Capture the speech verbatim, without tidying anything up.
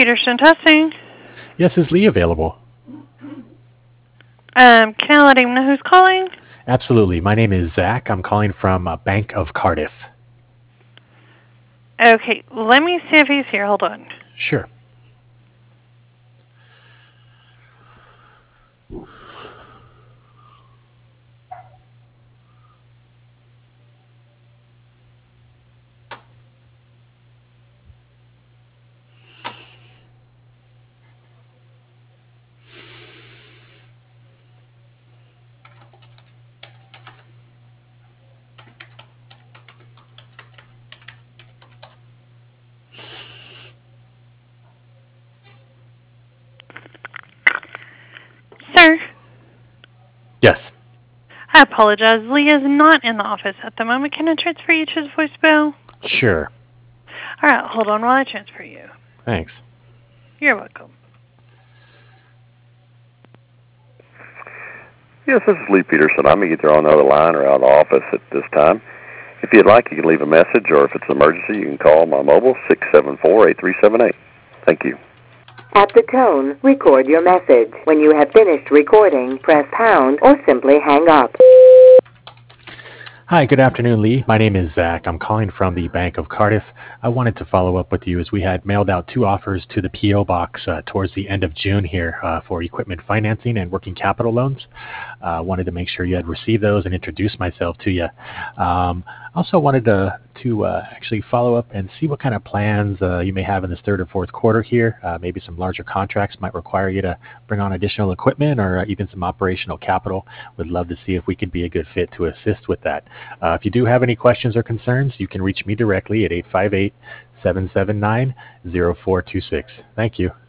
Peterson testing. Yes, is Lee available? Um, can I let him know who's calling? Absolutely. My name is Zach. I'm calling from uh, Bank of Cardiff. Okay, let me see if he's here. Hold on. Sure. Sir? Yes. I apologize. Lee is not in the office at the moment. Can I transfer you to his voicemail? Sure. All right, hold on while I transfer you. Thanks. You're welcome. Yes, this is Lee Peterson. I'm either on the other line or out of the office at this time. If you'd like, you can leave a message, or if it's an emergency, you can call my mobile, six seven four, eight three seven eight. Thank you. At the tone, record your message. When you have finished recording, press pound or simply hang up. Hi, good afternoon, Lee. My name is Zach. I'm calling from the Bank of Cardiff. I wanted to follow up with you as we had mailed out two offers to the P O box uh, towards the end of June here uh, for equipment financing and working capital loans. I uh, wanted to make sure you had received those and introduce myself to you. Um, also wanted to to uh, actually follow up and see what kind of plans uh, you may have in this third or fourth quarter here. Uh, maybe some larger contracts might require you to bring on additional equipment or uh, even some operational capital. Would love to see if we could be a good fit to assist with that. Uh, if you do have any questions or concerns, you can reach me directly at eight five eight, seven seven nine, zero four two six. Thank you.